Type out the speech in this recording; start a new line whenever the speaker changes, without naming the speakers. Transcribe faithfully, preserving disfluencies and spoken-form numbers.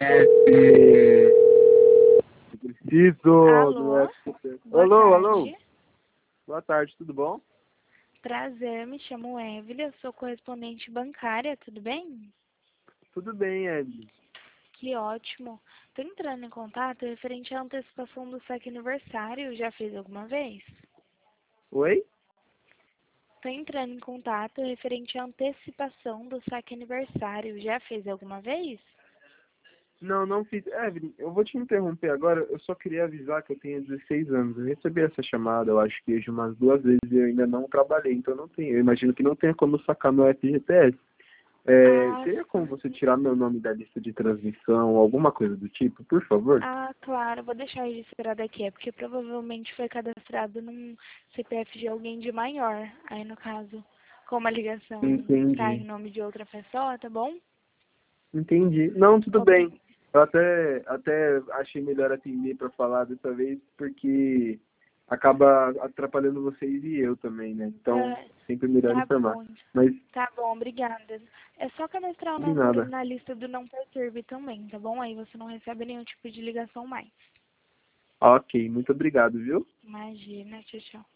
Eu preciso do
Alô?
S P F.
Boa
Alô,
tarde.
alô. Boa tarde, tudo bom?
Prazer, me chamo Evelyn, eu sou correspondente bancária, tudo bem?
Tudo bem, Ed.
Que ótimo. Tô entrando em contato referente à antecipação do saque aniversário, já fez alguma vez?
Oi?
Tô entrando em contato referente à antecipação do saque aniversário, já fez alguma vez?
Não, não fiz. Evelyn, eu vou te interromper agora. Eu só queria avisar que eu tenho dezesseis anos. Eu recebi essa chamada, eu acho que hoje umas duas vezes e eu ainda não trabalhei, então não tenho. Eu imagino que não tenha como sacar meu F G T S. É,
Ah,
teria como
sim.
você tirar meu nome da lista de transmissão, alguma coisa do tipo, por favor?
Ah, claro, vou deixar registrado aqui, é porque provavelmente foi cadastrado num C P F de alguém de maior. Aí, no caso, como a ligação tá
Entendi.
em nome de outra pessoa, tá bom?
Entendi. Não, tudo bem.
Obri-
Eu até, até achei melhor atender para falar dessa vez, porque acaba atrapalhando vocês e eu também, né? Então,
é,
sempre melhor
tá
informar.
bom,
Mas,
tá bom, obrigada. É só cadastrar o
de
nome
nada.
na lista do Não Perturbe também, tá bom? Aí você não recebe nenhum tipo de ligação mais.
Ok, muito obrigado, viu?
Imagina, tchau, tchau.